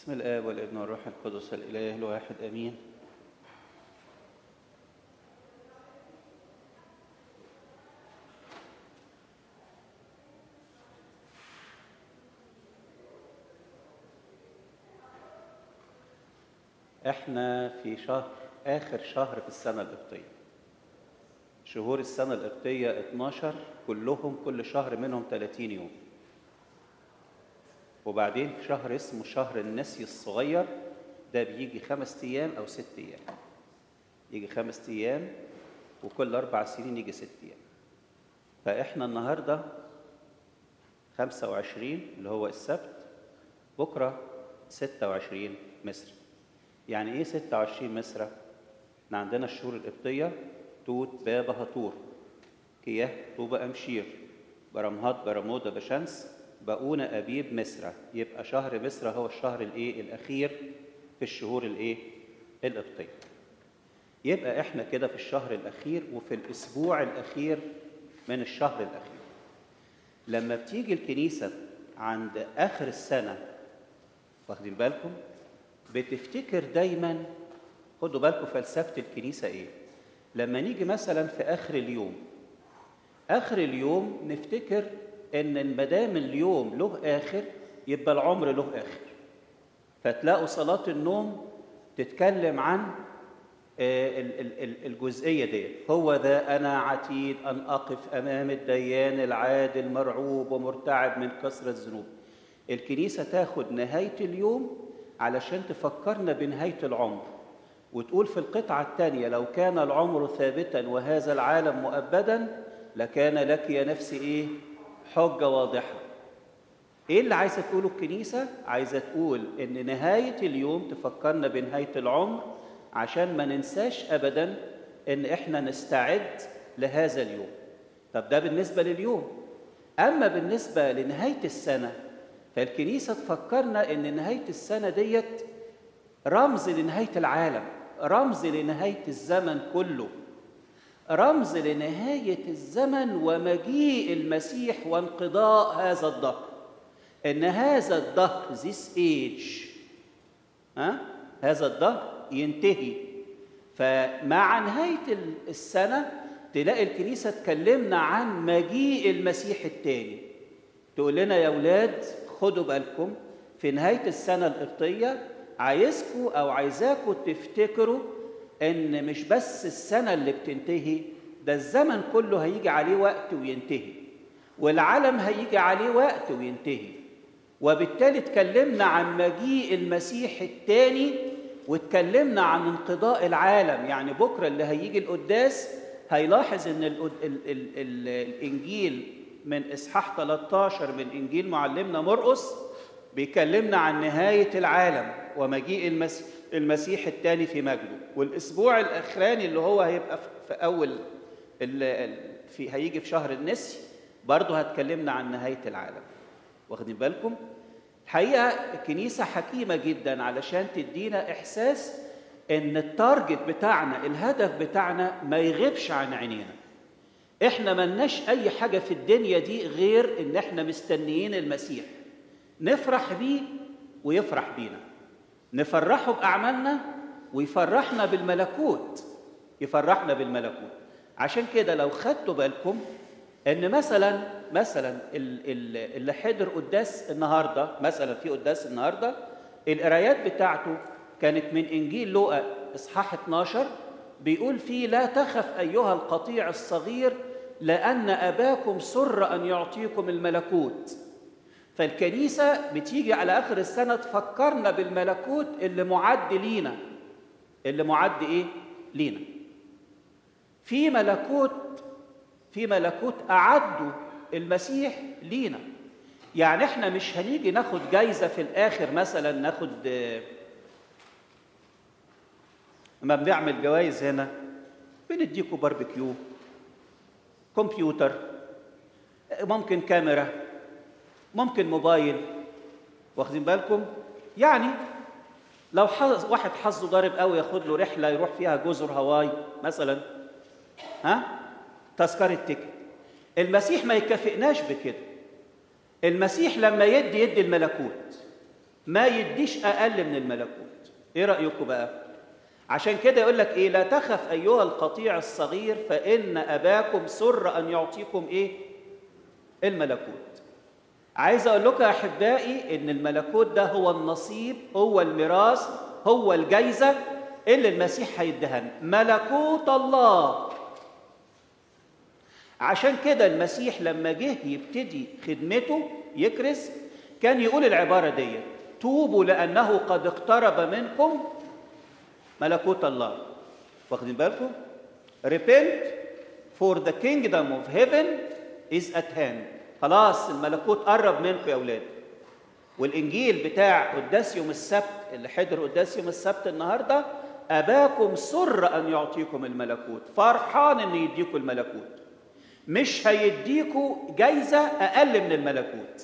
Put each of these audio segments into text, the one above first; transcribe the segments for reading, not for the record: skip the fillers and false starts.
بسم الآب والابن والروح القدس الإله الواحد آمين. احنا في آخر شهر في السنة القبطية. شهور السنة القبطية 12 كلهم، كل شهر منهم 30 يوم. وبعدين شهر اسمه شهر النسي الصغير، ده بيجي 5 أيام أو 6 أيام. يجي 5 أيام، وكل 4 سنين يجي 6 أيام. فإحنا النهاردة 25 اللي هو السبت، بكرة 26 مصر. يعني إيه 26 مصر؟ إحنا عندنا الشهور القبطية توت بابا هطور كياه طوبة أمشير برمهات برمودة بشمس بقونة أبيب مصر. يبقى شهر مصر هو الشهر الأخير في الشهور القبطية. يبقى إحنا كده في الشهر الأخير وفي الأسبوع الأخير من الشهر الأخير. لما بتيجي الكنيسة عند آخر السنة، واخدين بالكم، بتفتكر دايما، خدوا بالكم فلسفة الكنيسة إيه؟ لما نيجي مثلا في آخر اليوم نفتكر إن مادام اليوم له آخر يبقى العمر له آخر. فتلاقوا صلاة النوم تتكلم عن الجزئية دي. هو ذا أنا عتيد أن أقف أمام الديان العادل مرعوب ومرتعب من كثرة الذنوب. الكنيسة تاخد نهاية اليوم علشان تفكرنا بنهاية العمر، وتقول في القطعة الثانية: لو كان العمر ثابتا وهذا العالم مؤبدا لكان لك يا نفسي حجة واضحة. ايه اللي عايزة تقوله الكنيسة؟ عايزة تقول ان نهاية اليوم تفكرنا بنهاية العمر، عشان ما ننساش ابدا ان احنا نستعد لهذا اليوم. طب ده بالنسبة لليوم. اما بالنسبة لنهاية السنة، فالكنيسة تفكرنا ان نهاية السنة ديت رمز لنهاية العالم، رمز لنهاية الزمن كله، رمز لنهاية الزمن ومجيء المسيح وانقضاء هذا الدهر. إن هذا الدهر this age هذا الدهر ينتهي. فمع نهاية السنة تلاقي الكنيسة تكلمنا عن مجيء المسيح الثاني. تقول لنا يا أولاد خدوا بالكم في نهاية السنة القبطية عايزكم أو عايزاكم تفتكروا إن مش بس السنة اللي بتنتهي، ده الزمن كله هيجي عليه وقت وينتهي، والعالم هيجي عليه وقت وينتهي. وبالتالي اتكلمنا عن مجيء المسيح الثاني، واتكلمنا عن انقضاء العالم. يعني بكرة اللي هيجي القداس هيلاحظ إن الإنجيل من إصحاح 13 من إنجيل معلمنا مرقس بيكلمنا عن نهاية العالم ومجيء المسيح الثاني في مجده. والأسبوع الأخراني اللي هو هيبقى في أول هيجي في شهر النسي برضه هتكلمنا عن نهاية العالم. واخدين بالكم؟ الحقيقة الكنيسة حكيمة جدا علشان تدينا إحساس إن التارجت بتاعنا، الهدف بتاعنا ما يغيبش عن عينينا. إحنا ملناش أي حاجة في الدنيا دي غير إن إحنا مستنيين المسيح، نفرح بيه ويفرح بينا، نفرحه بأعمالنا ويفرحنا بالملكوت، يفرحنا بالملكوت. عشان كده لو خدتوا بالكم ان مثلا اللي حضر قداس النهارده، مثلا في قداس النهارده القرايات بتاعته كانت من انجيل لوقا اصحاح 12، بيقول فيه: لا تخف ايها القطيع الصغير لان اباكم سر ان يعطيكم الملكوت. فالكنيسة بتيجي على آخر السنة تفكرنا بالملكوت اللي معد لينا. اللي معد لينا. في ملكوت أعده المسيح لينا. يعني احنا مش هنيجي ناخد جايزة في الآخر، مثلا ناخد لما بنعمل جوائز هنا بنديكوا باربيكيو، كمبيوتر، ممكن كاميرا، ممكن موبايل. واخدين بالكم؟ يعني لو واحد حظه ضارب قوي ياخد له رحله يروح فيها جزر هاواي مثلا، تذكره تيكت. المسيح ما يكافئناش بكده. المسيح لما يدي الملكوت. ما يديش أقل من الملكوت. إيه رأيكم بقى؟ عشان كده يقول لك إيه؟ لا تخف أيها القطيع الصغير فإن أباكم سر أن يعطيكم إيه؟ الملكوت. عايز أقول لكم يا أحبائي إن الملكوت ده هو النصيب، هو الميراث، هو الجايزة اللي المسيح هيديها لنا، ملكوت الله. عشان كده المسيح لما جه يبتدي خدمته يكرز كان يقول العبارة دي: توبوا لأنه قد اقترب منكم ملكوت الله. واخدين بالكم؟ Repent for the kingdom of heaven is at hand. خلاص الملكوت قرب منكم يا أولاد. والإنجيل بتاع قداس يوم السبت اللي حضر قداس يوم السبت النهارده: أباكم سر أن يعطيكم الملكوت، فرحان إن يديكم الملكوت، مش هيديكوا جايزة أقل من الملكوت.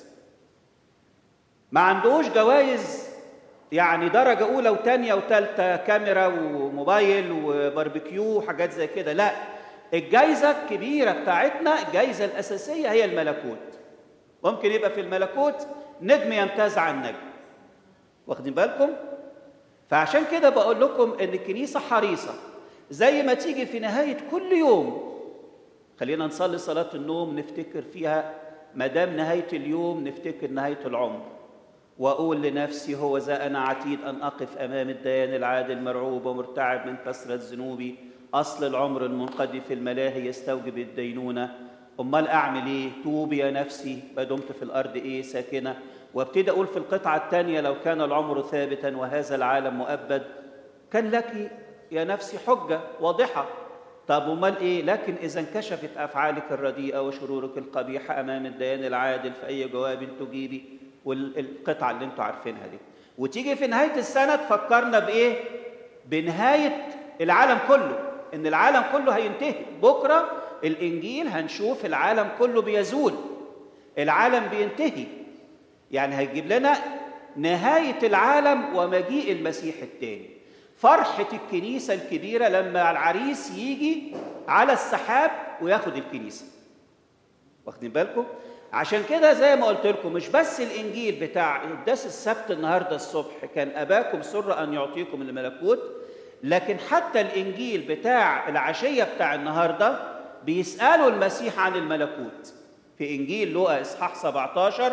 ما عندوش جوائز يعني درجة أولى وتانية وتالتة، كاميرا وموبايل وباربيكيو وحاجات زي كده، لا، الجايزة الكبيرة بتاعتنا، الجايزة الأساسية هي الملكوت. ممكن يبقى في الملكوت نجم يمتاز عن نجم. واخدين بالكم؟ فعشان كده بقول لكم إن الكنيسة حريصة زي ما تيجي في نهاية كل يوم خلينا نصلي صلاة النوم نفتكر فيها، ما دام نهاية اليوم نفتكر نهاية العمر، وأقول لنفسي: هو ذا أنا عتيد أن أقف أمام الديان العادل مرعوب ومرتعب من كثرة ذنوبي، أصل العمر المنقضي في الملاهي يستوجب الدينونة. أمال أعمل إيه؟ توبي يا نفسي ما دمت في الأرض إيه ساكنة. وابتدي أقول في القطعة الثانية: لو كان العمر ثابتا وهذا العالم مؤبد كان لك يا نفسي حجة واضحة. طب أمال إيه؟ لكن إذا انكشفت أفعالك الرديئة وشرورك القبيحة أمام الديان العادل فأي جواب تجيبي؟ والقطعة اللي انتوا عارفينها دي. وتيجي في نهاية السنة تفكرنا بإيه؟ بنهاية العالم كله، إن العالم كله هينتهي. بكرة الإنجيل هنشوف العالم كله بيزول، العالم بينتهي، يعني هيجيب لنا نهاية العالم ومجيء المسيح الثاني. فرحة الكنيسة الكبيرة لما العريس يجي على السحاب وياخد الكنيسة. واخدين بالكم؟ عشان كده زي ما قلت لكم مش بس الإنجيل بتاع قداس السبت النهاردة الصبح كان أباكم سر أن يعطيكم الملكوت، لكن حتى الإنجيل بتاع العشية بتاع النهاردة بيسألوا المسيح عن الملكوت. في إنجيل لوقا إصحاح 17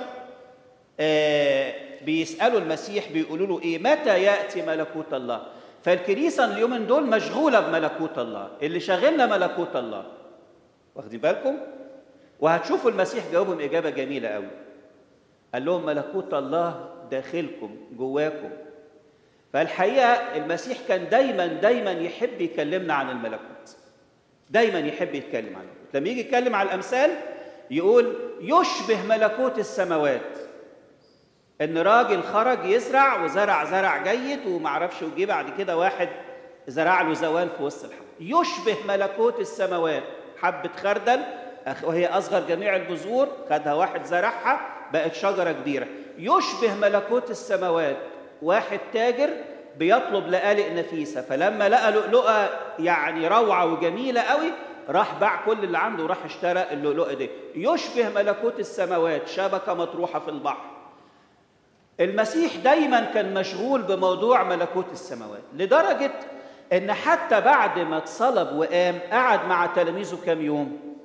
بيسألوا المسيح بيقولوا له إيه؟ متى يأتي ملكوت الله؟ فالكنيسة اليومين دول مشغولة بملكوت الله، اللي شاغلنا ملكوت الله. واخدين بالكم؟ وهتشوفوا المسيح جاوبهم إجابة جميلة قوي. قال لهم: ملكوت الله داخلكم جواكم. فالحقيقة المسيح كان دايما يحب يكلمنا عن الملكوت، دايما يحب يتكلم عن الملكوت. لما يجي يتكلم عن الأمثال يقول: يشبه ملكوت السماوات. إن راجل خرج يزرع وزرع زرع جيد ومعرفش، وجي بعد كده واحد زرع له زوان في وسط الحب. يشبه ملكوت السماوات حبة خردل وهي أصغر جميع البذور، خدها واحد زرعها بقت شجرة كبيرة. يشبه ملكوت السماوات واحد تاجر بيطلب لآلئ نفيسة، فلما لقى لؤلؤة يعني روعة وجميلة قوي راح باع كل اللي عنده وراح اشترى اللؤلؤة دي. يشبه ملكوت السماوات شبكة مطروحة في البحر. المسيح دايما كان مشغول بموضوع ملكوت السماوات، لدرجة ان حتى بعد ما اتصلب وقام قعد مع تلاميذه كام يوم؟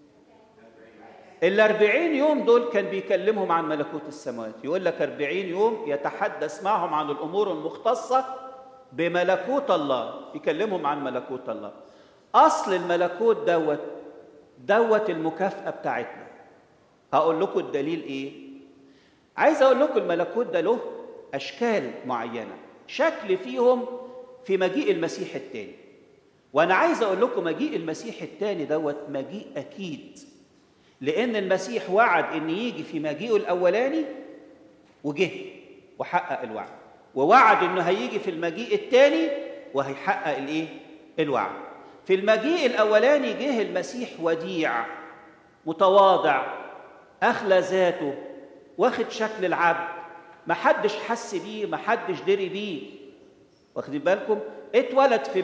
40 يوم دول كان بيكلمهم عن ملكوت السماوات. يقول لك 40 يوم يتحدث معهم عن الأمور المختصة بملكوت الله، يكلمهم عن ملكوت الله. أصل الملكوت دوت المكافأة بتاعتنا. هقول لكم الدليل إيه؟ عايز أقول لكم الملكوت ده له أشكال معينة، شكل فيهم في مجيء المسيح الثاني. وأنا عايز أقول لكم مجيء المسيح الثاني دوت مجيء أكيد، لأن المسيح وعد إن يجي في مجيئه الأولاني وجه وحقق الوعد، ووعد إنه هيجي في المجيء الثاني وهيحقق الإيه؟ الوعد. في المجيء الأولاني جه المسيح وديع متواضع، أخلى ذاته، واخد شكل العبد، محدش حس بيه، محدش دري بيه. واخدين بالكم؟ اتولد في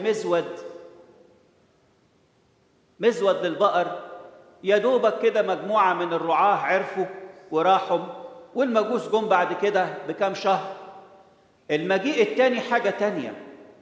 مزود للبقر، يا دوبك كده مجموعة من الرعاة عرفوا وراحوا، والمجوس جم بعد كده بكام شهر المجيء التاني حاجة تانية.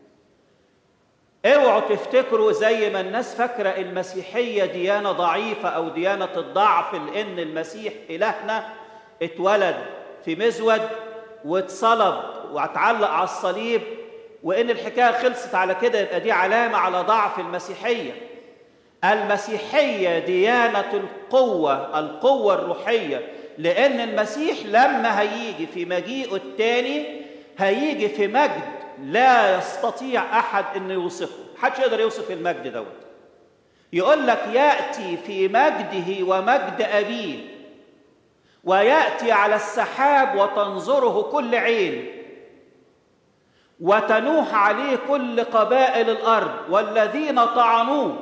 اوعوا تفتكروا زي ما الناس فاكرة المسيحية ديانة ضعيفة أو ديانة الضعف، لأن المسيح إلهنا اتولد في مزود واتصلب واتعلق على الصليب، وإن الحكاية خلصت على كده يبقى دي علامة على ضعف المسيحية. المسيحية ديانة القوة الروحية، لأن المسيح لما هيجي في مجيئه الثاني هيجي في مجد لا يستطيع أحد أن يوصفه، محدش يقدر يوصف المجد دوت. يقول لك يأتي في مجده ومجد أبيه، ويأتي على السحاب وتنظره كل عين، وتنوح عليه كل قبائل الأرض، والذين طعنوه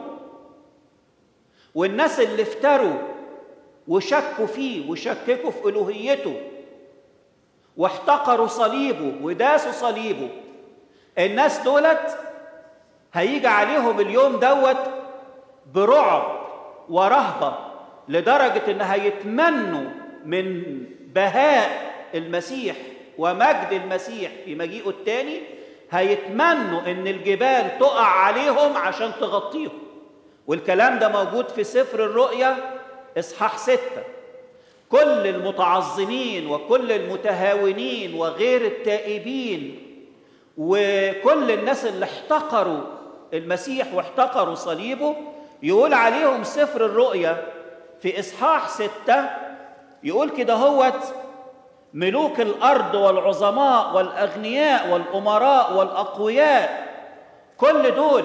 والناس اللي افتروا وشكوا فيه وشككوا في ألوهيته واحتقروا صليبه وداسوا صليبه، الناس دولت هيجي عليهم اليوم دوت برعب ورهبة، لدرجة إن هيتمنوا من بهاء المسيح ومجد المسيح في مجيئه الثاني، هيتمنوا إن الجبال تقع عليهم عشان تغطيهم. والكلام ده موجود في سفر الرؤيا إصحاح 6. كل المتعظمين وكل المتهاونين وغير التائبين وكل الناس اللي احتقروا المسيح واحتقروا صليبه، يقول عليهم سفر الرؤيا في إصحاح 6، يقول كده هوت: ملوك الأرض والعظماء والأغنياء والأمراء والأقوياء، كل دول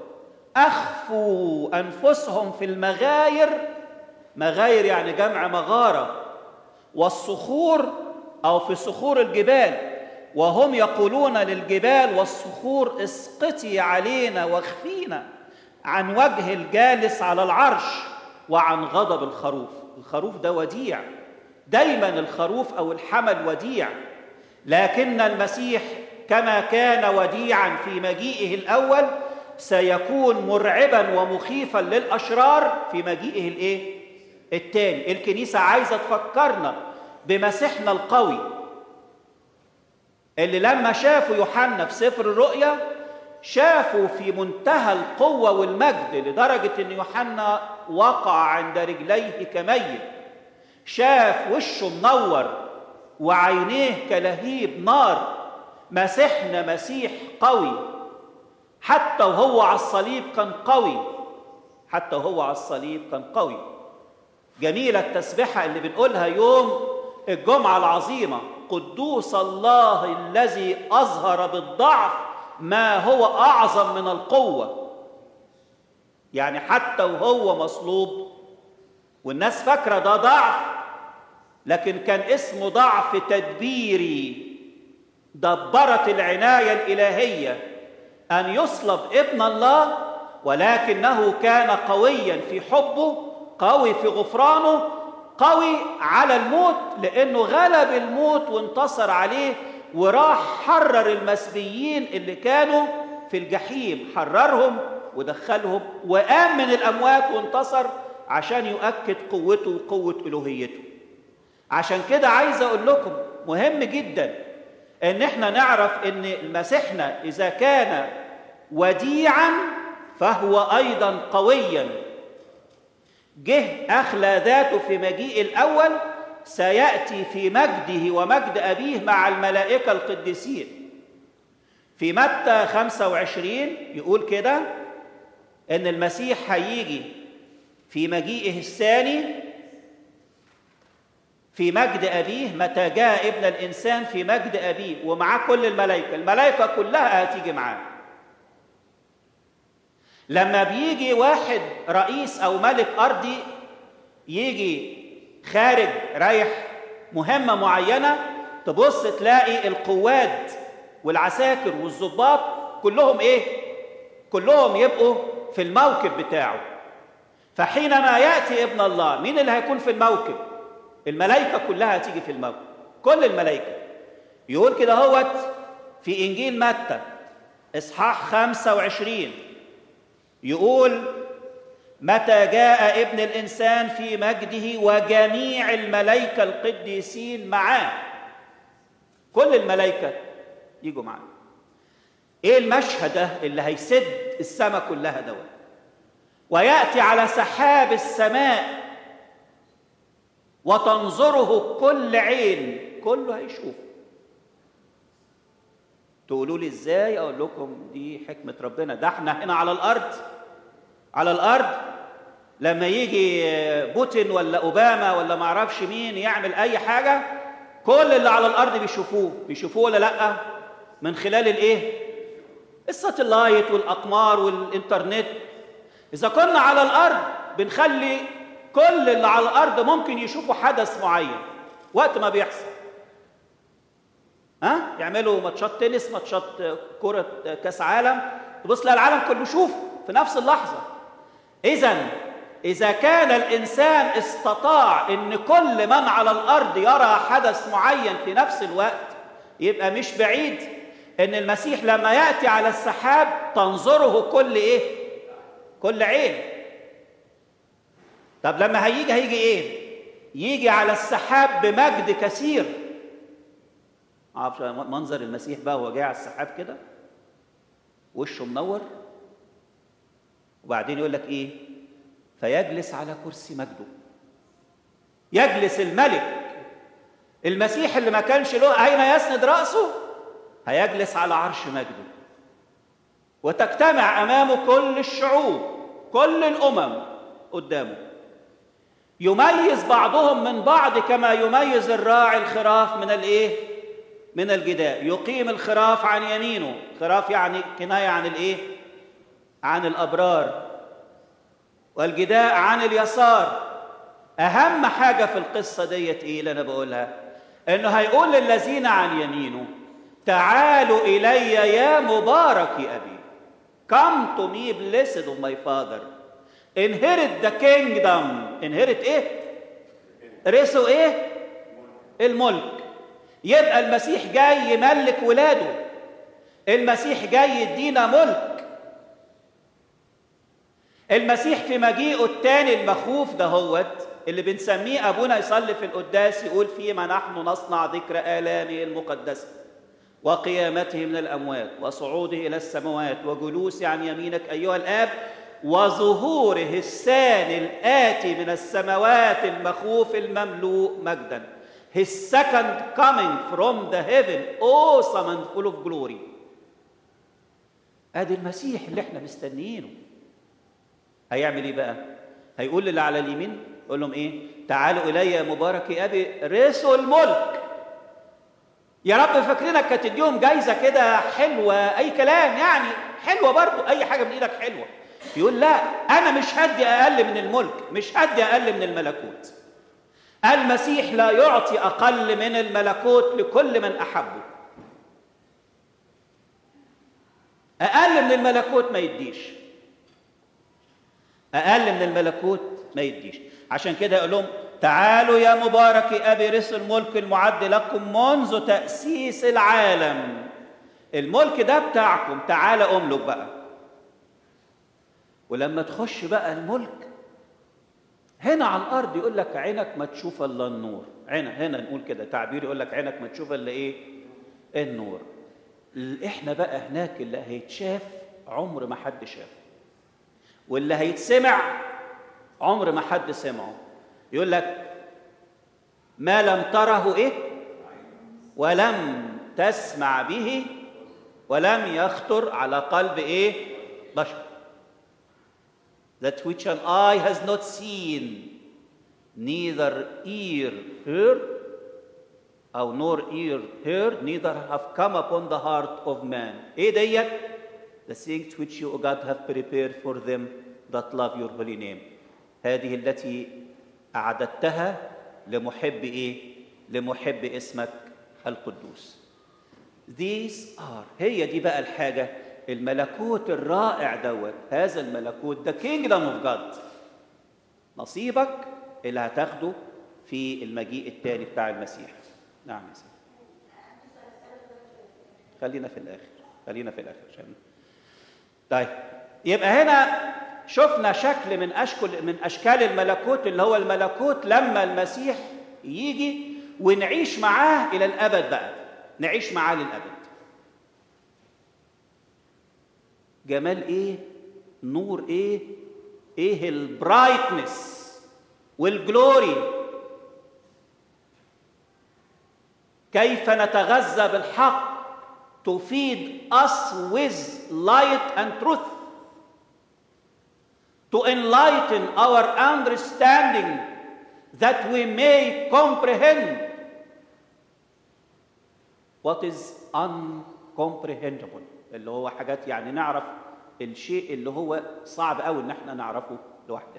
أخفوا أنفسهم في المغاير، مغاير يعني جمع مغارة، والصخور أو في صخور الجبال، وهم يقولون للجبال والصخور اسقطي علينا واخفينا عن وجه الجالس على العرش وعن غضب الخروف. الخروف ده وديع، دايما الخروف أو الحمل وديع، لكن المسيح كما كان وديعا في مجيئه الأول سيكون مرعبا ومخيفا للأشرار في مجيئه الثاني. الكنيسة عايزة تفكرنا بمسيحنا القوي اللي لما شافوا يوحنا في سفر الرؤيا شافوا في منتهى القوة والمجد، لدرجة أن يوحنا وقع عند رجليه كميت، شاف وشه منور وعينيه كلهيب نار. مسيحنا مسيح قوي، حتى وهو على الصليب كان قوي، حتى وهو على الصليب كان قوي. جميلة التسبيحة اللي بنقولها يوم الجمعة العظيمة: قدوس الله الذي أظهر بالضعف ما هو أعظم من القوة. يعني حتى وهو مصلوب والناس فاكرة ده ضعف، لكن كان اسمه ضعف تدبيري. دبرت العناية الإلهية أن يصلب ابن الله، ولكنه كان قويا في حبه، قوي في غفرانه، قوي على الموت، لأنه غلب الموت وانتصر عليه، وراح حرر المسبيين اللي كانوا في الجحيم، حررهم ودخلهم، وقام من الأموات وانتصر عشان يؤكد قوته وقوة ألوهيته. عشان كده عايز أقول لكم مهم جدا إن احنا نعرف إن مسيحنا إذا كان وديعا فهو أيضا قويا. جه أخلى ذاته في مجيء الأول، سيأتي في مجده ومجد أبيه مع الملائكة القديسين. في متى 25 يقول كده إن المسيح هيجي في مجيئه الثاني في مجد أبيه، متى جاء ابن الإنسان في مجد أبيه ومعاه كل الملائكة، الملائكة كلها هتيجي معاه. لما بيجي واحد رئيس أو ملك أرضي يجي خارج رايح مهمة معينة، تبص تلاقي القواد والعساكر والضباط كلهم كلهم يبقوا في الموكب بتاعه. فحينما يأتي ابن الله، مين اللي هيكون في الموكب؟ الملائكة كلها هتيجي في الموكب، كل الملائكة. يقول كده هوت في إنجيل متى إصحاح 25، يقول: متى جاء ابن الإنسان في مجده وجميع الملائكة القديسين معاه. كل الملائكة يجوا معانا. ايه المشهد ده اللي هيسد السماء كلها دوت؟ ويأتي على سحاب السماء وتنظره كل عين، كله هيشوف. تقولوا لي ازاي؟ اقول لكم دي حكمة ربنا. ده احنا هنا على الارض لما يجي بوتين ولا اوباما ولا ما اعرفش مين يعمل اي حاجة، كل اللي على الارض بيشوفوه ولا لا؟ من خلال الايه؟ الساتلايت والاقمار والانترنت. اذا كنا على الارض بنخلي كل اللي على الارض ممكن يشوفوا حدث معين وقت ما بيحصل. يعملوا ماتشات تنس، ماتشات كرة كاس عالم، تبص للعالم كله شوفه في نفس اللحظة. إذا كان الإنسان استطاع إن كل من على الأرض يرى حدث معين في نفس الوقت، يبقى مش بعيد إن المسيح لما يأتي على السحاب تنظره كل إيه؟ كل عين. طب لما هيجي إيه؟ يجي على السحاب بمجد كثير. عارف منظر المسيح بقى وهو جاي على السحاب كده، وشه منور، وبعدين يقول لك ايه؟ فيجلس على كرسي مجده. يجلس الملك المسيح اللي ما كانش له اين يسند راسه، هيجلس على عرش مجده، وتجتمع امامه كل الشعوب، كل الامم قدامه. يميز بعضهم من بعض كما يميز الراعي الخراف من الايه؟ من الجداء. يقيم الخراف عن يمينه. خراف يعني كنايه عن الايه؟ عن الابرار. والجداء عن اليسار. اهم حاجه في القصه ديت ايه اللي انا بقولها؟ انه هيقول للذين عن يمينه تعالوا الي يا مبارك ابي. Come to me blessed of my father. Inherit the kingdom. Inherit ايه؟ رثوا ايه؟ الملك. يبقى المسيح جاي يملك ولاده. المسيح جاي يدينا ملك. المسيح في مجيئه الثاني المخوف دهوت اللي بنسميه ابونا يصلي في القداس يقول فيما نحن نصنع ذكر آلامه المقدسة وقيامته من الأموات وصعوده إلى السماوات وجلوسه عن يمينك أيها الآب وظهوره الثاني الآتي من السماوات المخوف المملوء مجدا. His second coming from the heaven awesome and full of glory. ادي المسيح اللي احنا مستنيينه. هيعمل ايه بقى؟ هيقول للي على اليمين، يقول لهم ايه؟ تعالوا الي يا مبارك ابي رثوا الملك. يا رب فاكرينك كانت تديهم جايزه كده حلوه اي كلام، يعني حلوه برضه، اي حاجه من ايدك حلوه. يقول لا، انا مش هدي اقل من الملك، مش هدي اقل من الملكوت. المسيح لا يعطي أقل من الملكوت لكل من أحبه. أقل من الملكوت ما يديش. أقل من الملكوت ما يديش. عشان كده يقول لهم تعالوا يا مبارك أبي رث الملك المعد لكم منذ تأسيس العالم. الملك ده بتاعكم، تعالى أملك بقى. ولما تخش بقى الملك هنا على الارض يقول لك عينك ما تشوف الا النور. هنا نقول كده تعبير، يقول لك عينك ما تشوف الا ايه؟ النور. احنا بقى هناك اللي هيتشاف عمر ما حد شاف، واللي هيتسمع عمر ما حد سمعه. يقول لك ما لم تره ايه؟ ولم تسمع به ولم يخطر على قلب ايه؟ بشر. That which an eye has not seen, neither ear heard, nor ear heard, neither have come upon the heart of man. إيه ديت؟ The things which you, God, have prepared for them that love your holy name. هذه التي أعددتها لمحب إيه؟ لمحب اسمك القدوس. These are. هي دي بقى الحاجة، الملكوت الرائع دوت. هذا الملكوت the kingdom of God. نصيبك اللي هتاخده في المجيء الثاني بتاع المسيح. نعم يا سيدي. خلينا في الآخر عشان. طيب يبقى هنا شفنا شكل من أشكال الملكوت اللي هو الملكوت لما المسيح يجي ونعيش معاه إلى الأبد بقى. نعيش معاه للأبد. جمال ايه؟ نور ايه؟ ايه البرايتنس والجلوري. كيف نتغذى بالحق to feed us with light and truth, to enlighten our understanding that we may comprehend what is uncomprehendable، اللي هو حاجات يعني نعرف الشيء اللي هو صعب قوي ان احنا نعرفه لوحدنا.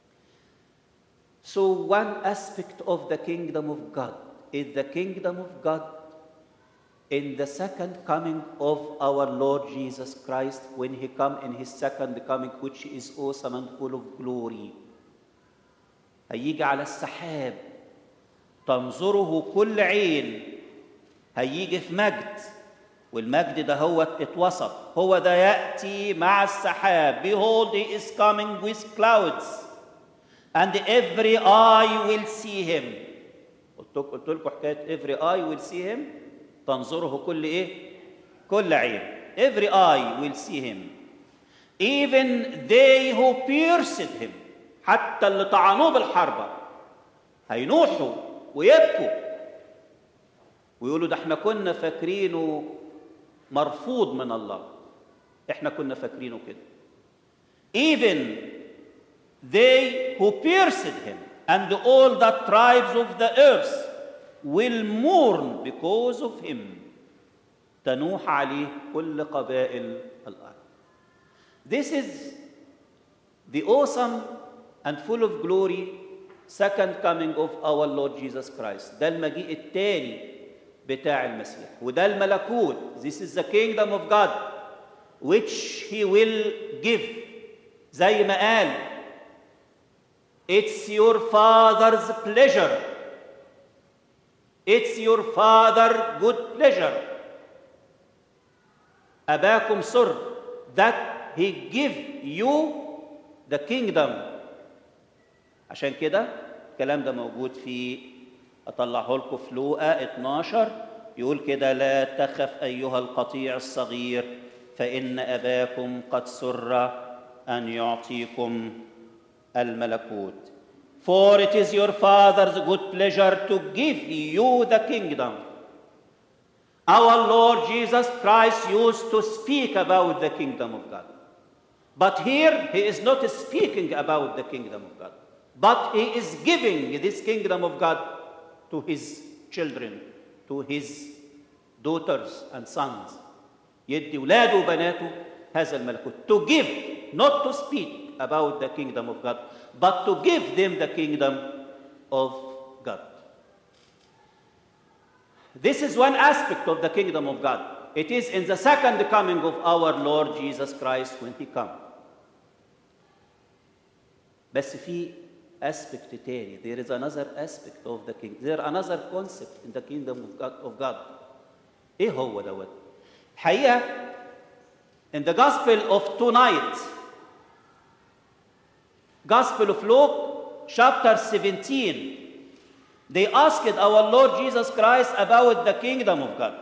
So one aspect of the kingdom of God is the kingdom of God in the second coming of our Lord Jesus Christ, when he come in his second coming, which is awesome and full of glory. هيجي على السحاب تنظره كل عين، هيجي في مجد، والمجد ده هو اتوصف، هو ده يأتي مع السحاب. Behold, he is coming with clouds and every eye will see him. قلت لكم حكاية every eye will see him، تنظره كل ايه؟ كل عين. Every eye will see him. Even they who pierced him، حتى اللي طعنوه بالحربة هينوحوا ويبكوا ويقولوا ده احنا كنا فاكرينه مرفوض من الله، احنا كنا فاكرينه كده. Even they who pierced him and all the tribes of the earth will mourn because of him. تنوح عليه كل قبائل الأرض. This is the awesome and full of glory second coming of our Lord Jesus Christ. ده المجيء الثاني بتاع المسيح، وده الملكوت. This is the kingdom of God which he will give. زي ما قال it's your father's pleasure. It's your father good pleasure. أباكم سر that he give you the kingdom. عشان كده الكلام ده موجود في، أطلعه لكم في لوقا 12، يقول كده: لا تخف أيها القطيع الصغير فإن أباكم قد سر أن يعطيكم الملكوت. For it is your Father's good pleasure to give you the kingdom. Our Lord Jesus Christ used to speak about the kingdom of God. But here he is not speaking about the kingdom of God, but he is giving this kingdom of God to his children, to his daughters and sons. يدي ولاده وبناته هذا الملكوت. To give, not to speak about the kingdom of God, but to give them the kingdom of God. This is one aspect of the kingdom of God. It is in the second coming of our Lord Jesus Christ when he comes. بس في aspect تاني. There is another aspect of the kingdom. There is another concept in the kingdom of God. ايه هو دوت؟ الحقيقة in the gospel of tonight, Gospel of Luke, chapter 17, they asked our Lord Jesus Christ about the kingdom of God.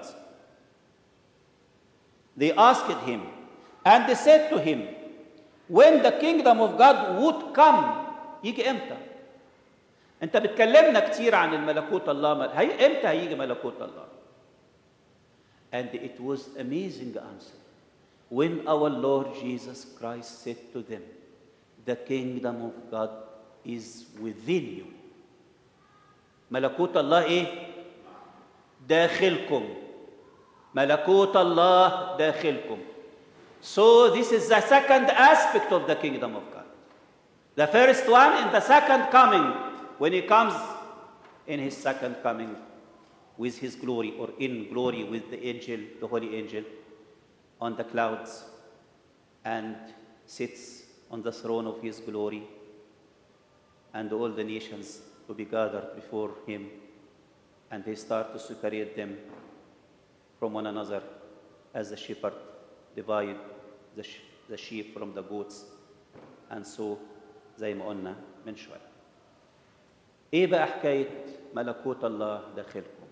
They asked him, and they said to him, when the kingdom of God would come, يجي امتى؟ انت بتكلمنا كتير عن الملكوت الله، امتى هيجي ملكوت الله؟ And it was amazing answer. When our Lord Jesus Christ said to them, the kingdom of God is within you. ملكوت الله ايه؟ داخلكم. ملكوت الله داخلكم. So this is the second aspect of the kingdom of God. The first one in the second coming, when he comes in his second coming with his glory, or in glory with the angel, the holy angel, on the clouds, and sits on the throne of his glory, and all the nations to be gathered before him, and he starts to separate them from one another as the shepherd divide the sheep from the goats. And so زي ما قلنا من شوية. ايه بقى حكاية ملكوت الله داخلكم؟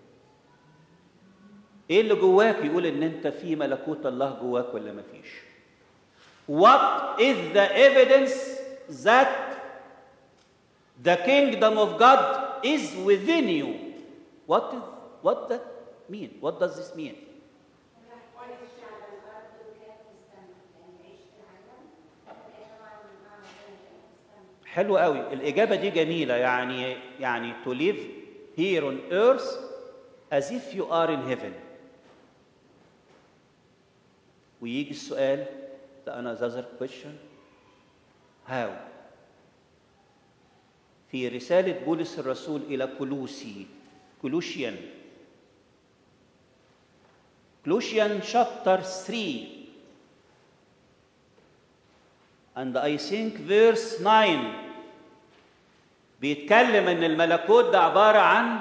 ايه اللي جواك يقول ان انت في ملكوت الله جواك ولا مفيش؟ What is the evidence that the kingdom of God is within you? What that mean? What does this mean? حلو قوي الإجابة دي جميلة. يعني to live here on earth as if you are in heaven. ويجي السؤال ده another question. how؟ في رسالة بولس الرسول إلى Colossians chapter 3 and I think verse 9 بيتكلم ان الملكوت ده عبارة عن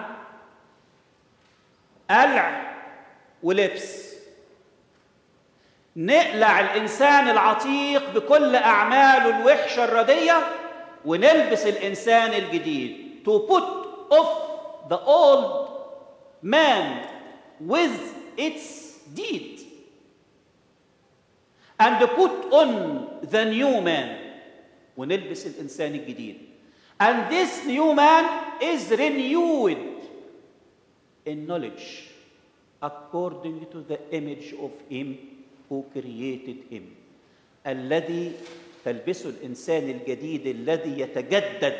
قلع ولبس. نقلع الإنسان العتيق بكل أعماله الوحشة الردية ونلبس الإنسان الجديد. To put off the old man with its deed and put on the new man. ونلبس الإنسان الجديد. And this new man is renewed in knowledge according to the image of him who created him. الذي تلبسه الإنسان الجديد الذي يتجدد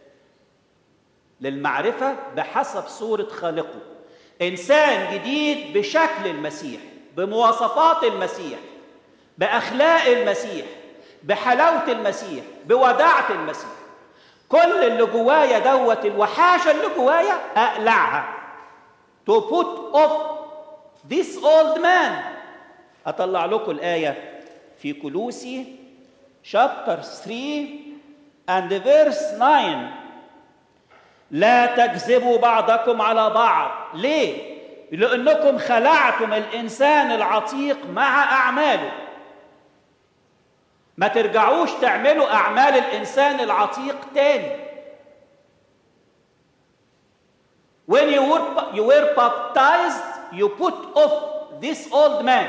للمعرفة بحسب صورة خالقه. إنسان جديد بشكل المسيح، بمواصفات المسيح، بأخلاق المسيح، بحلاوة المسيح، بوداعة المسيح. كل اللي جوايا دوت الوحاشة اللي جوايا أقلعها. To put off this old man. أطلع لكم الآية في كولوسي chapter 3 and verse 9. لا تكذبوا بعضكم على بعض. ليه؟ لأنكم خلعتم الإنسان العتيق مع أعماله. ما ترجعوش تعملوا أعمال الإنسان العتيق تاني. When you were baptized, you put off this old man.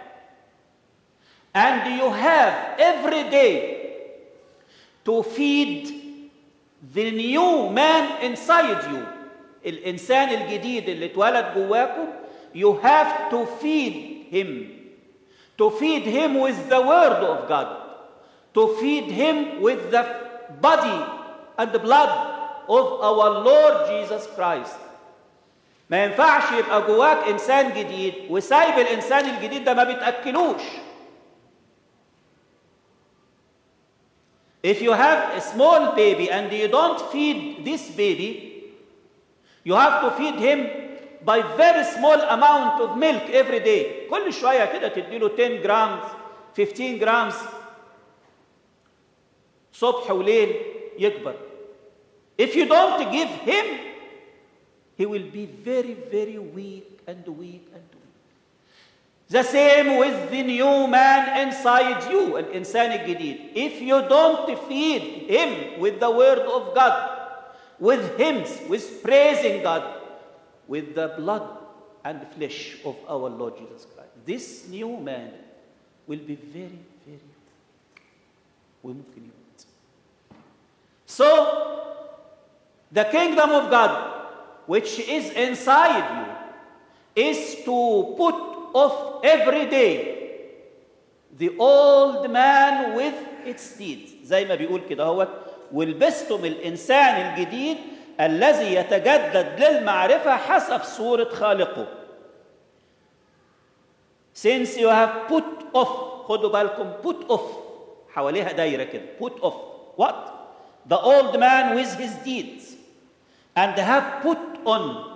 And you have every day to feed the new man inside you. الإنسان الجديد اللي اتولد جواكم you have to feed him. To feed him with the word of God. To feed him with the body and the blood of our Lord Jesus Christ. ما ينفعش يبقى جواك إنسان جديد وسايب الإنسان الجديد ده ما بتأكلوش. If you have a small baby and you don't feed this baby, you have to feed him by very small amount of milk every day. كل شوية كده تديله 10 grams 15 grams صبح وليل يكبر. If you don't give him, he will be very, very weak and weak and weak. The same with the new man inside you, الإنسان الجديد. If you don't feed him with the word of God, with hymns, with praising God, with the blood and flesh of our Lord Jesus Christ, this new man will be very, very وممكن يموت. So, the kingdom of God, which is inside you, is to put off every day the old man with its deeds. زي ما بيقول كده هو ولبستم الإنسان الجديد الذي يتجدد للمعرفة حسب صورة خالقه. Since you have put off, خدوا بالكم put off حواليها دايرة كده. Put off what? The old man with his deeds and have put on.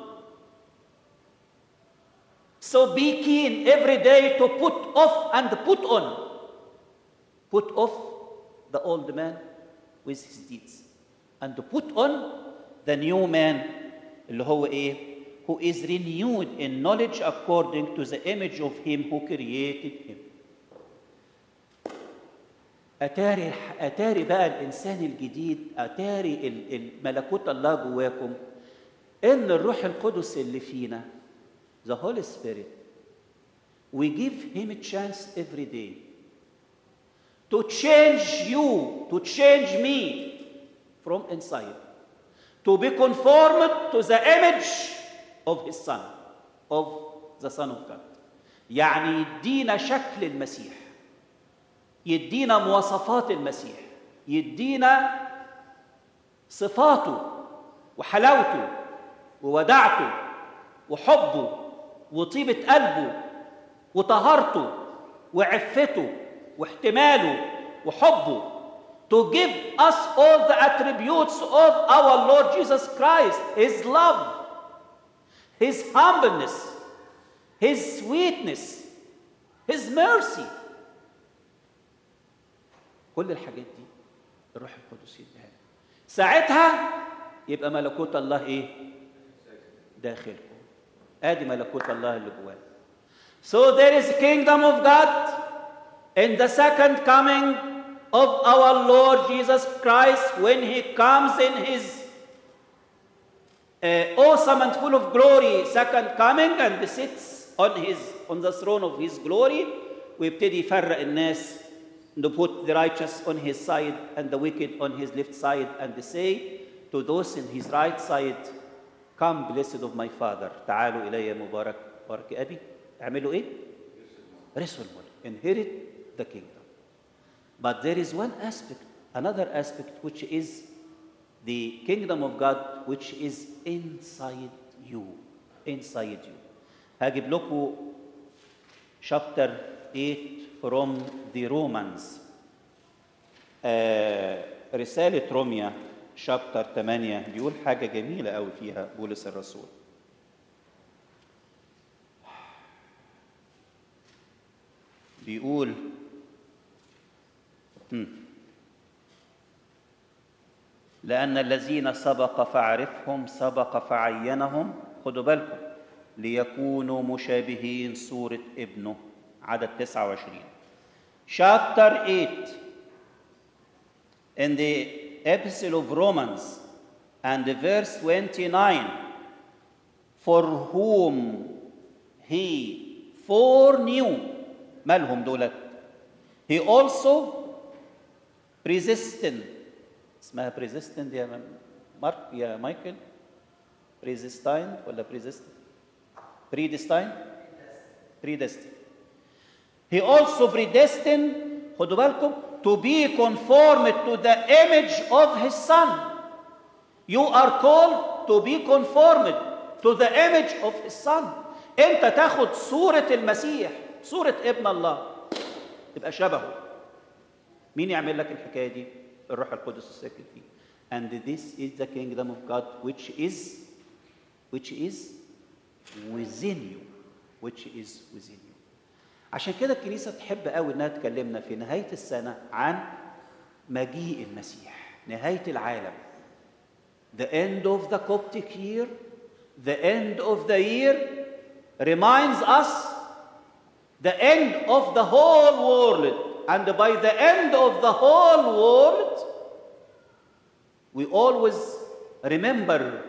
So be keen every day to put off and put on. Put off the old man with his deeds and to put on the new man اللي هو ايه؟ who is renewed in knowledge according to the image of him who created him. أتاري بقى الإنسان الجديد، أتاري الملكوت الله جواكم، إن الروح القدس اللي فينا the Holy Spirit, we give him a chance every day to change you, to change me from inside, to be conformed to the image of his son, of the Son of God. يعني يدينا شكل المسيح، يدينا مواصفات المسيح، يدينا صفاته وحلاوته ووداعته وحبه وطيبة قلبه وطهارته وعفته واحتماله وحبه. To give us all the attributes of our Lord Jesus Christ, his love, his humbleness, his sweetness, his mercy. كل الحاجات دي الروح القدس يديها لنا. ساعتها يبقى ملكوت الله ايه؟ داخلكم. ادي ملكوت الله اللي جوانا. So there is kingdom of God in the second coming of our Lord Jesus Christ, when he comes in his awesome and full of glory second coming and sits on the throne of his glory. ويبتدي يفرق الناس, to put the righteous on his side and the wicked on his left side, and say to those in his right side, come blessed of my Father, تعالوا إلي مبارك بارك أبي. اعملوا إيه؟ رثوا الملك, inherit the kingdom. But there is one aspect, another aspect, which is the kingdom of God, which is inside you. Inside you. هجيب لكم chapter 8 from the Romans. رسالة روميا chapter 8 بيقول حاجة جميلة قوي فيها بولس الرسول. بيقول لأن الذين سبق فعرفهم سبق فعينهم, خدوا بالكم, ليكونوا مشابهين صورة ابنه. عدد 29. Chapter 8 in the epistle of Romans and verse 29, for whom he foreknew, مالهم دولت, he also predestined. اسمها predestined يا مارك يا مايكل؟ predestined ولا predestined. He also predestined, خدوا بالكم, to be conformed to the image of his son. You are called to be conformed to the image of his son. انت تاخد صورة المسيح, صورة ابن الله, تبقى شبهه. مين يعمل لك الحكاية دي؟ الروح القدس الساكن فيه. And this is the kingdom of God which is within you. Which is within you. عشان كده الكنيسة تحب قوي انها تكلمنا في نهاية السنة عن مجيء المسيح, نهاية العالم. The end of the Coptic year, the end of the year reminds us the end of the whole world. And by the end of the whole world, we always remember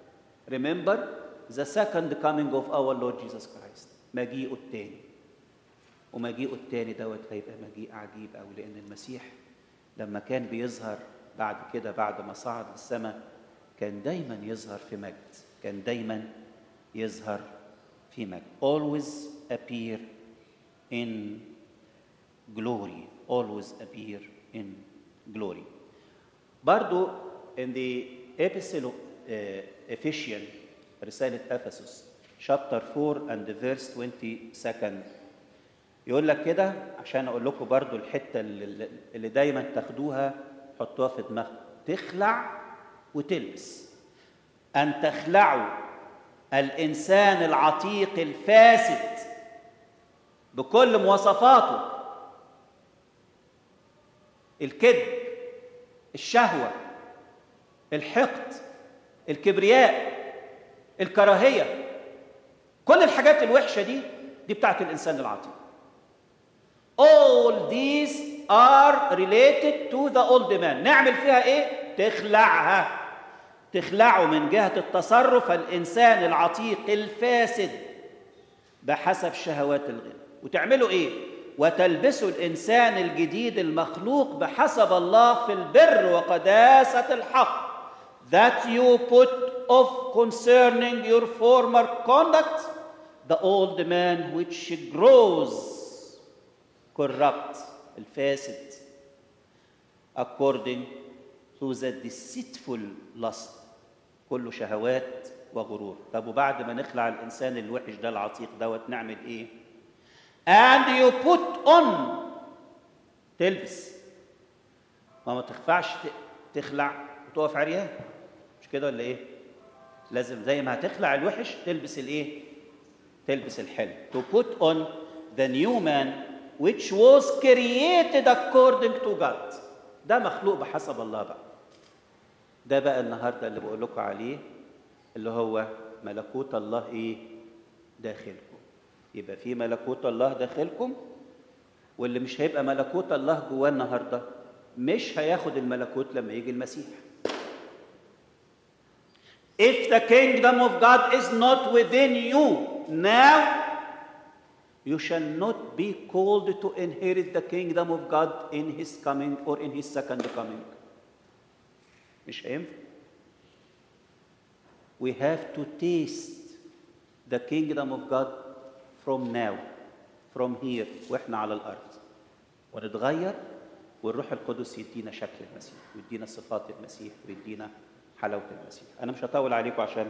the second coming of our Lord Jesus Christ. مجيئه التاني. ومجيئه التاني دوت هيبقى مجيء عجيب قوي, لأن المسيح لما كان بيظهر بعد كده, بعد ما صعد للسماء, كان دايما يظهر في مجد. كان دايما يظهر في مجد. Always appear in glory. Always appear in glory. برضو in the epistle of Ephesians, رسالة أفسس chapter 4 and verse 22, يقول لك كده, عشان أقول لكم برضو الحتة اللي دايما تاخدوها حطوها في دماغكم. تخلع وتلبس. أن تخلعوا الإنسان العتيق الفاسد بكل مواصفاته, الكذب, الشهوة, الحقد, الكبرياء, الكراهية, كل الحاجات الوحشة دي بتاعت الإنسان العتيق. All these are related to the old man. نعمل فيها إيه؟ تخلعها. تخلعه من جهة التصرف الإنسان العتيق الفاسد بحسب شهوات الغنى. وتعملوا إيه؟ وتلبسوا الإنسان الجديد المخلوق بحسب الله في البر وقداسة الحق. That you put off concerning your former conduct the old man which grows corrupt, الفاسد, according to the deceitful lust. كله شهوات وغرور. طب وبعد ما نخلع الإنسان الوحش ده العتيق دوت نعمل إيه؟ And you put on، تلبس. ما تخفعش تخلع وتقف عريان، مش كده ولا إيه؟ لازم زي ما هتخلع الوحش تلبس الإيه؟ تلبس الحلو. To put on the new man which was created according to God. ده مخلوق بحسب الله بقى. ده بقى النهارده اللي بقول لكم عليه، اللي هو ملكوت الله ايه؟ داخلكم. يبقى في ملكوت الله داخلكم، واللي مش هيبقى ملكوت الله جواه النهارده مش هياخد الملكوت لما يجي المسيح. If the kingdom of God is not within you now, you shall not be called to inherit the kingdom of God in his coming or in his second coming. مش هينفع. We have to taste the kingdom of God from now, from here, واحنا على الارض، ونتغير، والروح القدس يدينا شكل المسيح، ويدينا صفات المسيح، ويدينا حلاوه المسيح. انا مش هطول عليكم عشان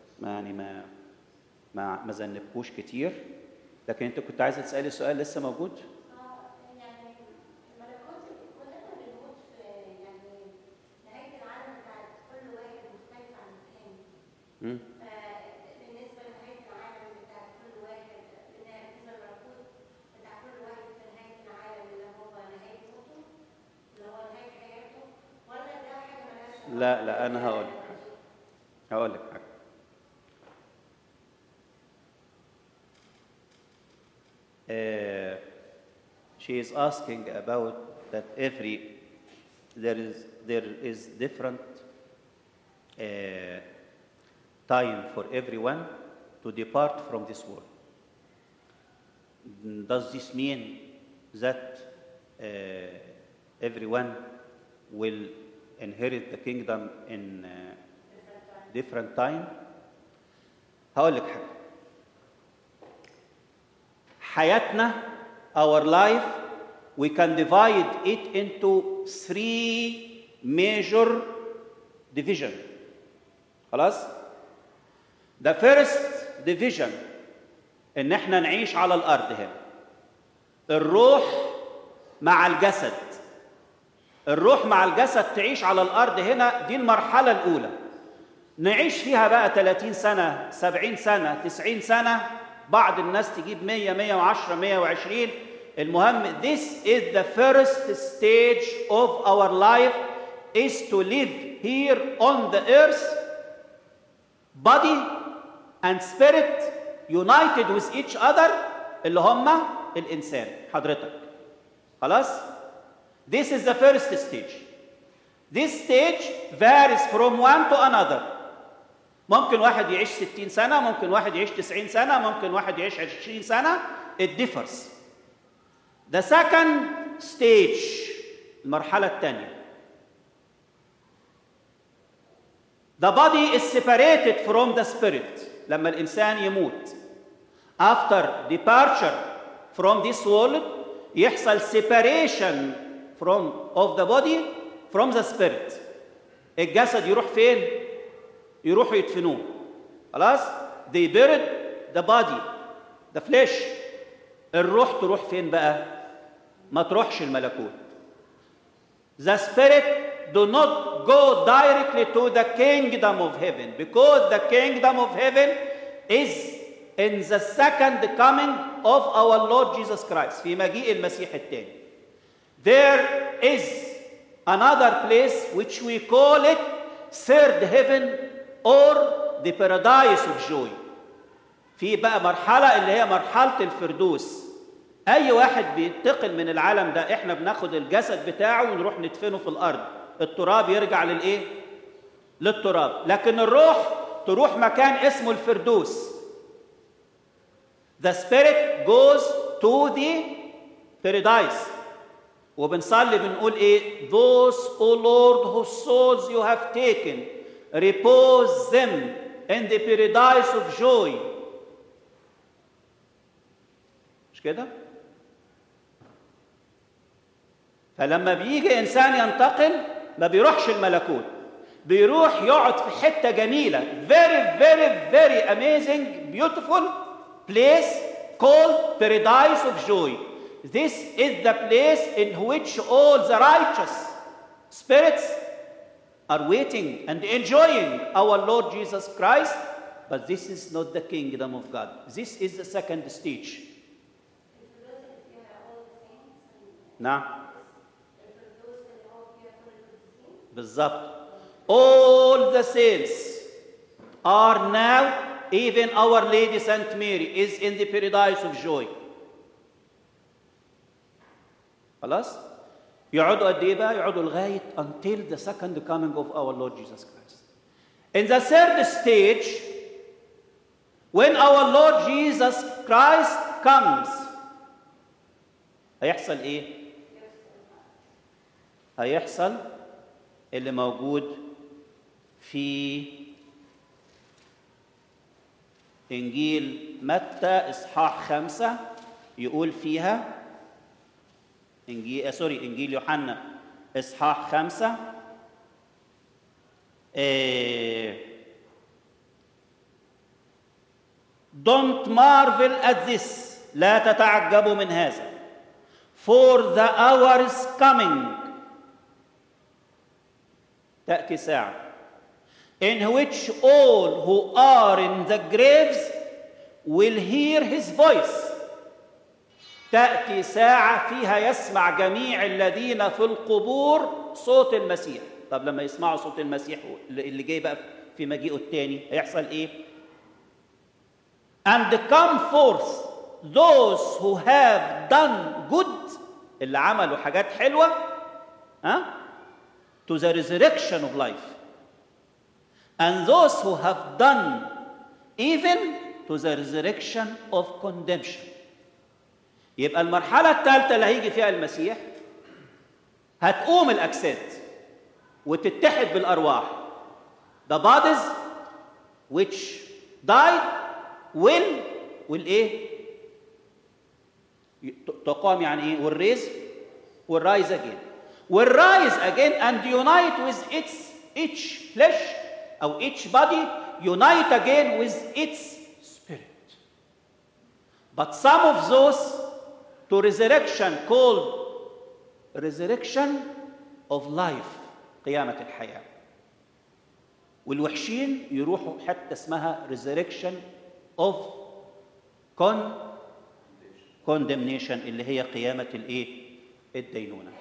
ما زنبكوش كتير، لكن انت كنت عايزه تسالي سؤال لسه موجود؟ يعني الملكوت كلنا بنموت في يعني نهايه العالم بتاعت كل واحد مختلف عن الثاني. بالنسبه لنهايه العالم بتاعت كل واحد، بالنسبه للملكوت بتاع كل واحد في نهايه العالم اللي هو نهايه موته، اللي هو نهايه حياته، ولا ده حاجه مالهاش؟ لا انا هقول لك حاجه. She is asking about that there is different time for everyone to depart from this world. Does this mean that everyone will inherit the kingdom in different time? هقول لك حياتنا, our life, we can divide it into 3 major divisions. خلاص؟ The first division ان احنا نعيش على الارض هنا. الروح مع الجسد. الروح مع الجسد تعيش على الارض هنا، دي المرحلة الأولى. نعيش فيها بقى 30 سنة، 70 سنة، 90 سنة، بعض الناس تجيب 100، 110، 120. المهم this is the first stage of our life, is to live here on the earth, body and spirit united with each other، اللي هم الإنسان حضرتك. خلاص؟ This is the first stage. This stage varies from one to another. ممكن واحد يعيش 60 سنة، ممكن واحد يعيش 90 سنة، ممكن واحد يعيش 20 سنة. It differs. The second stage، المرحلة الثانية. The body is separated from the spirit. لما الإنسان يموت. After departure from this world يحصل separation of the body from the spirit. الجسد يروح فين؟ يروحوا يدفنوه. خلاص؟ They buried the body, the flesh. الروح تروح فين بقى؟ ما تروحش الملكوت. The spirit do not go directly to the kingdom of heaven, because the kingdom of heaven is in the second coming of our Lord Jesus Christ. في مجيء المسيح الثاني. There is another place which we call it third heaven or the paradise of joy. في بقى مرحلة اللي هي مرحلة الفردوس. أي واحد بينتقل من العالم ده إحنا بناخد الجسد بتاعه ونروح ندفنه في الأرض. التراب يرجع للإيه؟ للتراب. لكن الروح تروح مكان اسمه الفردوس. The spirit goes to the paradise. وبنصلي بنقول ايه؟ those, O Lord, whose souls you have taken, repose them in the paradise of joy. مش كده؟ فلما بيجي انسان ينتقل ما بيروحش الملكوت، بيروح يقعد في حته جميله، very very very amazing beautiful place called paradise of joy. This is the place in which all the righteous spirits are waiting and enjoying our Lord Jesus Christ, but this is not the kingdom of God. This is the second stage. نعم بالضبط. All the saints are now, even Our Lady Saint Mary is in the paradise of joy. خلاص؟ يقعدوا قد ايه بقى؟ يقعدوا لغايه until the second coming of our Lord Jesus Christ. In the third stage, when our Lord Jesus Christ comes, هيحصل ايه؟ هيحصل اللي موجود في إنجيل متى إصحاح 5 يقول فيها إنجيل يوحنا إصحاح 5 Don't marvel at this, لا تتعجبوا من هذا, for the hour is coming, تأتي ساعة, in which all who are in the graves will hear his voice. تأتي ساعة فيها يسمع جميع الذين في القبور صوت المسيح. طب لما يسمعوا صوت المسيح اللي جاي بقى في مجيئه الثاني هيحصل ايه؟ And come forth those who have done good, اللي عملوا حاجات حلوة, to the resurrection of life, and those who have done evil to the resurrection of condemnation. يبقى المرحلة الثالثة اللي هيجي فيها المسيح هتقوم الأجساد وتتحد بالأرواح. The bodies which died will إيه؟ تقام يعني إيه؟ will rise again. Will rise again and unite with each flesh أو each body, unite again with its spirit. But some of those to resurrection called resurrection of life, قيامة الحياة. والوحشين يروحوا حتى اسمها resurrection of condemnation, اللي هي قيامة الايه؟ الدينونة.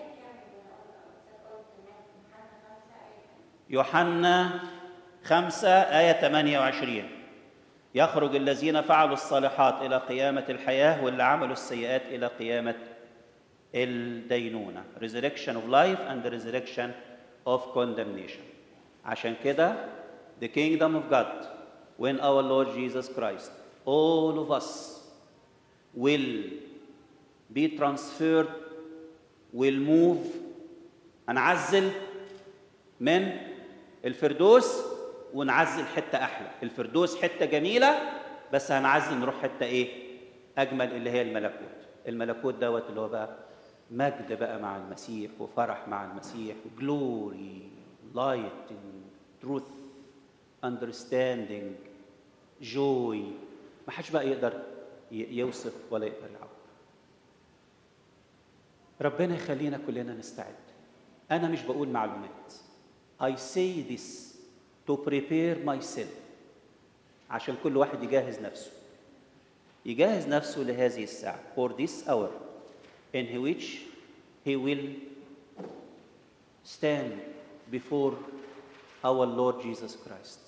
يوحنا 5 آية 28 يخرج الذين فعلوا الصالحات إلى قيامة الحياة واللي عملوا السيئات إلى قيامة الدينونة. Resurrection of life and the resurrection of condemnation. عشان كده the kingdom of God, when our Lord Jesus Christ, all of us will be transferred, will move, هنعزل من الفردوس ونعزل حتة أحلى. الفردوس حتة جميلة بس هنعزل نروح حتة إيه؟ أجمل, اللي هي الملكوت. الملكوت دوت اللي هو بقى مجد بقى مع المسيح وفرح مع المسيح, glory, light, truth, understanding, joy. ما حدش بقى يقدر يوصف ولا يقدر يعبر. ربنا يخلينا كلنا نستعد. أنا مش بقول معلومات. I say this to prepare myself, عشان كل واحد يجهز نفسه لهذه الساعة, for this hour in which he will stand before our Lord Jesus Christ,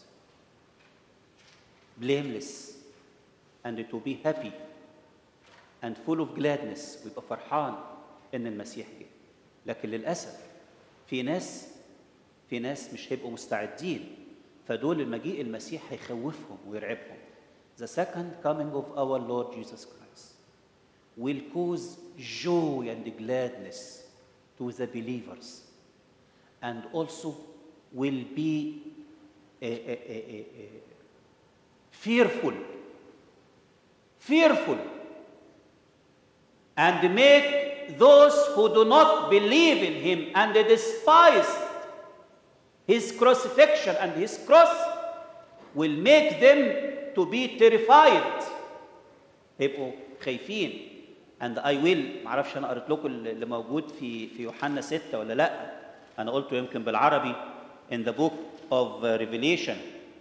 blameless, and to be happy and full of gladness, ويبقى فرحان إن المسيح جه. لكن للأسف في ناس مش هيبقوا مستعدين, فدول المجيء المسيح هيخوفهم ويرعبهم. The second coming of our Lord Jesus Christ will cause joy and gladness to the believers, and also will be fearful, and make those who do not believe in him and despise his crucifixion and his cross, will make them to be terrified. هيبقوا خايفين. and I will، معرفش انا قريت لكم اللي موجود في يوحنا 6 ولا لا، انا قلته يمكن بالعربي in the book of Revelation.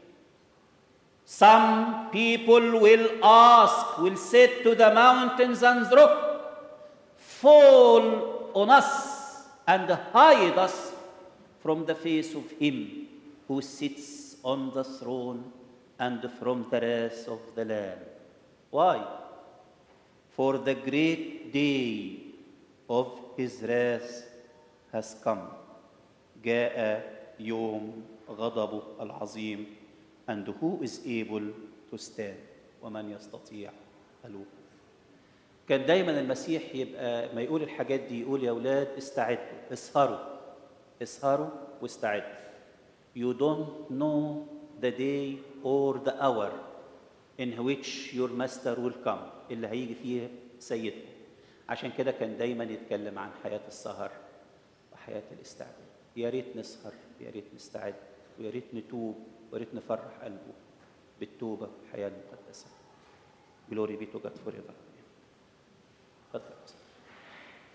Some people will ask, will say to the mountains and rock, fall on us and hide us from the face of him who sits on the throne and from the wrath of the Lamb. Why? For the great day of his wrath has come. جاء يوم غضبه العظيم. And who is able to stand؟ ومن يستطيع الوقوف. كان دايما المسيح يبقى ما يقول الحاجات دي يقول يا أولاد استعدوا، اسهروا واستعدوا. You don't know the day or the hour in which your master will come، اللي هيجي فيه سيدكم. عشان كده كان دايما يتكلم عن حياة السهر وحياة الاستعداد. يا ريت نسهر، يا ريت نستعد، ويا ريت نتوب، ويا ريت نفرح قلبه بالتوبة والحياة المقدسة. Glory be to God forever.